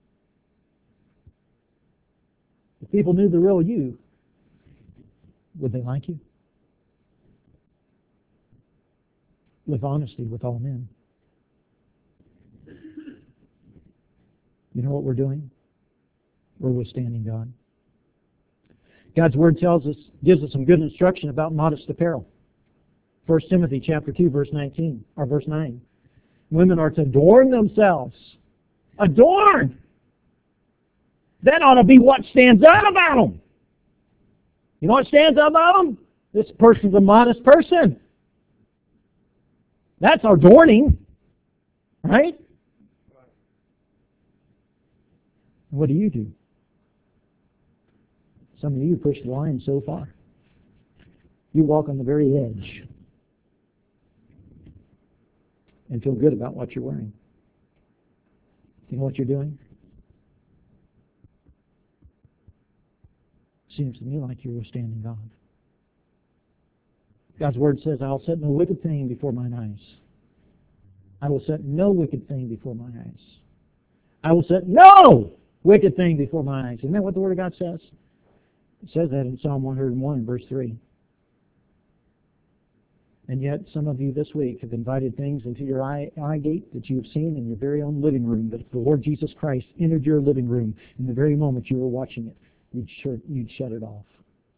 If people knew the real you, would they like you? Live honesty with all men. You know what we're doing? We're withstanding God. God's Word tells us, gives us some good instruction about modest apparel. First Timothy chapter two, verse nineteen, or verse nine. Women are to adorn themselves. Adorn! That ought to be what stands out about them. You know what stands out about them? This person's a modest person. That's adorning, right? What do you do? Some of you push the line so far. You walk on the very edge and feel good about what you're wearing. You know what you're doing? Seems to me like you're withstanding God. God's Word says, I will set no wicked thing before mine eyes. I will set no wicked thing before mine eyes. I will set no wicked thing before my eyes. Isn't that what the Word of God says? It says that in Psalm one oh one, verse three. And yet, some of you this week have invited things into your eye, eye gate that you have seen in your very own living room, that if the Lord Jesus Christ entered your living room in the very moment you were watching it, you'd shut, you'd shut it off.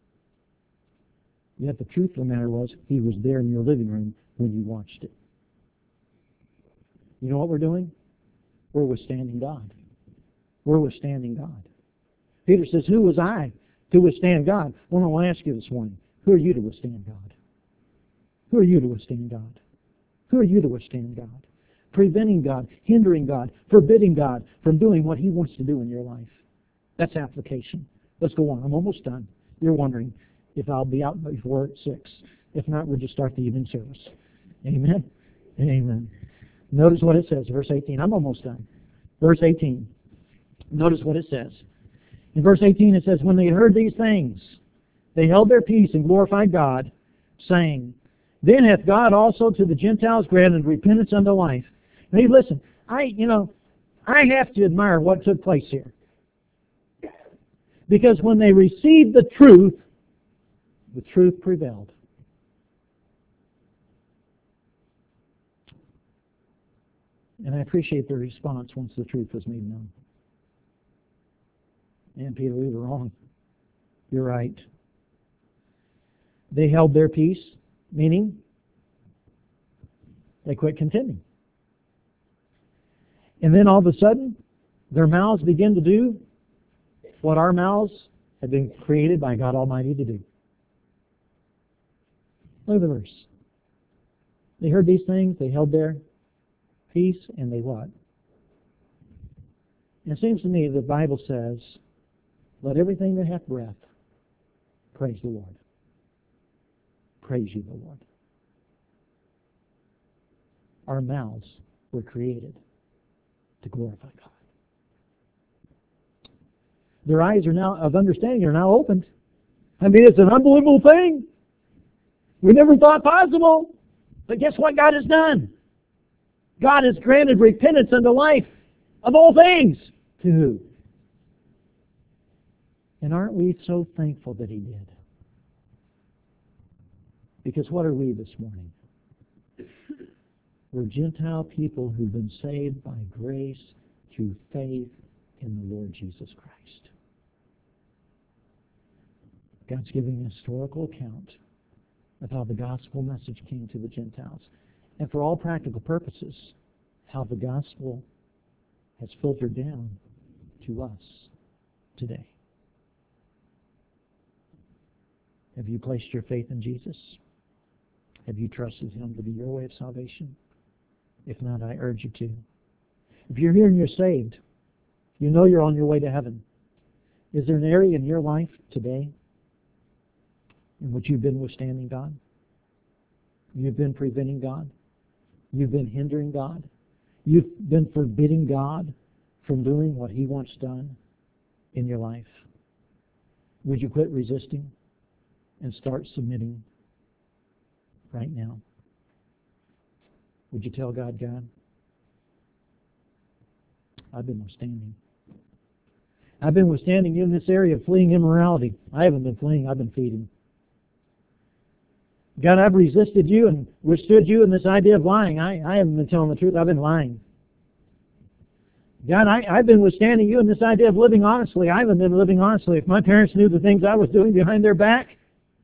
Yet the truth of the matter was, He was there in your living room when you watched it. You know what we're doing? We're withstanding God. We're withstanding God. Peter says, who was I to withstand God? Well, I want to ask you this morning, who are you to withstand God? Who are you to withstand God? Who are you to withstand God? Preventing God, hindering God, forbidding God from doing what He wants to do in your life. That's application. Let's go on. I'm almost done. You're wondering if I'll be out before six. If not, we'll just start the evening service. Amen? Amen. Notice what it says, verse eighteen. I'm almost done. Verse eighteen. Notice what it says. In verse eighteen it says, when they heard these things, they held their peace and glorified God, saying, then hath God also to the Gentiles granted repentance unto life. Now, listen, I, you know, I have to admire what took place here. Because when they received the truth, the truth prevailed. And I appreciate their response once the truth was made known. And Peter, we were wrong. You're right. They held their peace, meaning they quit contending. And then all of a sudden, their mouths begin to do what our mouths have been created by God Almighty to do. Look at the verse. They heard these things, they held their peace, and they what? And it seems to me the Bible says, let everything that hath breath praise the Lord. Praise you, the Lord. Our mouths were created to glorify God. Their eyes are now of understanding are now opened. I mean, it's an unbelievable thing. We never thought possible. But guess what God has done? God has granted repentance unto life of all things. To who? And aren't we so thankful that He did? Because what are we this morning? We're Gentile people who've been saved by grace through faith in the Lord Jesus Christ. God's giving a historical account of how the gospel message came to the Gentiles. And for all practical purposes, how the gospel has filtered down to us today. Have you placed your faith in Jesus? Have you trusted Him to be your way of salvation? If not, I urge you to. If you're here and you're saved, you know you're on your way to heaven. Is there an area in your life today in which you've been withstanding God? You've been preventing God? You've been hindering God? You've been forbidding God from doing what He wants done in your life? Would you quit resisting and start submitting right now? Would you tell God, God, I've been withstanding. I've been withstanding you in this area of fleeing immorality. I haven't been fleeing, I've been feeding. God, I've resisted you and withstood you in this idea of lying. I, I haven't been telling the truth, I've been lying. God, I, I've been withstanding you in this idea of living honestly. I haven't been living honestly. If my parents knew the things I was doing behind their back,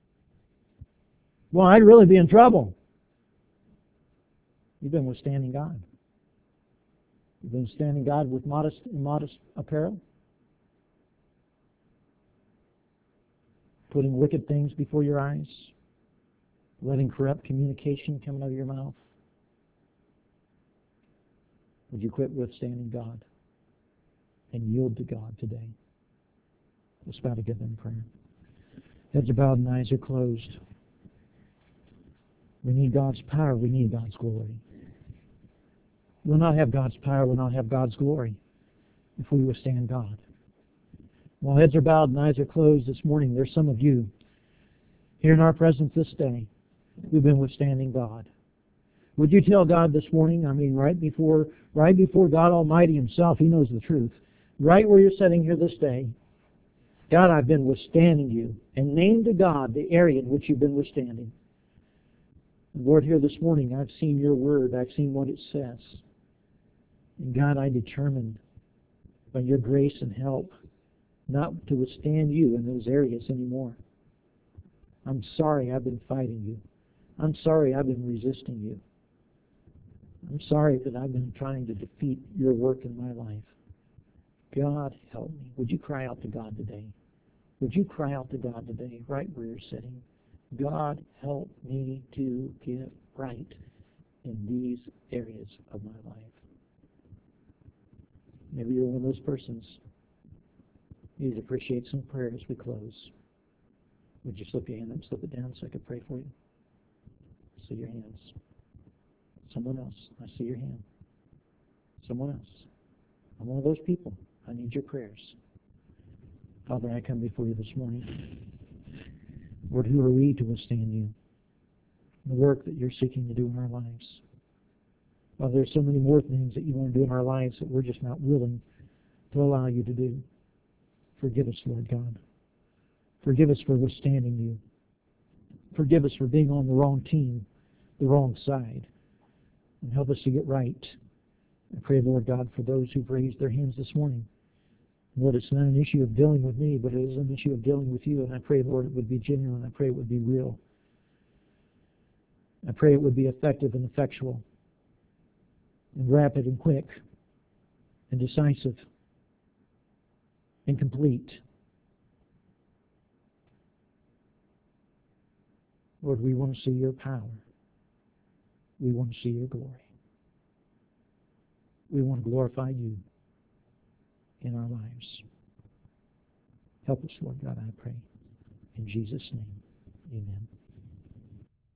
well, I'd really be in trouble. You've been withstanding God. You've been withstanding God with modest, immodest apparel. Putting wicked things before your eyes. Letting corrupt communication come out of your mouth. Would you quit withstanding God and yield to God today? Let's bow together in prayer. Heads are bowed and eyes are closed. We need God's power. We need God's glory. We'll not have God's power. We'll not have God's glory if we withstand God. While heads are bowed and eyes are closed this morning, there's some of you here in our presence this day who've been withstanding God. Would you tell God this morning, I mean right before right before God Almighty Himself, He knows the truth, right where you're sitting here this day, God, I've been withstanding you, and name to God the area in which you've been withstanding. Lord, here this morning, I've seen your word, I've seen what it says. And God, I determined by your grace and help not to withstand you in those areas anymore. I'm sorry I've been fighting you. I'm sorry I've been resisting you. I'm sorry that I've been trying to defeat your work in my life. God, help me. Would you cry out to God today? Would you cry out to God today, right where you're sitting? God, help me to get right in these areas of my life. Maybe you're one of those persons. You'd appreciate some prayer as we close. Would you slip your hand up, slip it down so I could pray for you? See your hands. Someone else. I see your hand. Someone else. I'm one of those people. I need your prayers. Father, I come before you this morning. Lord, who are we to withstand you? The work that you're seeking to do in our lives. Father, there's so many more things that you want to do in our lives that we're just not willing to allow you to do. Forgive us, Lord God. Forgive us for withstanding you. Forgive us for being on the wrong team, the wrong side. And help us to get right. I pray, Lord God, for those who've raised their hands this morning. Lord, it's not an issue of dealing with me, but it is an issue of dealing with you. And I pray, Lord, it would be genuine. I pray it would be real. I pray it would be effective and effectual, and rapid and quick, and decisive, and complete. Lord, we want to see your power. We want to see your glory. We want to glorify you in our lives. Help us, Lord God, I pray. In Jesus' name, amen.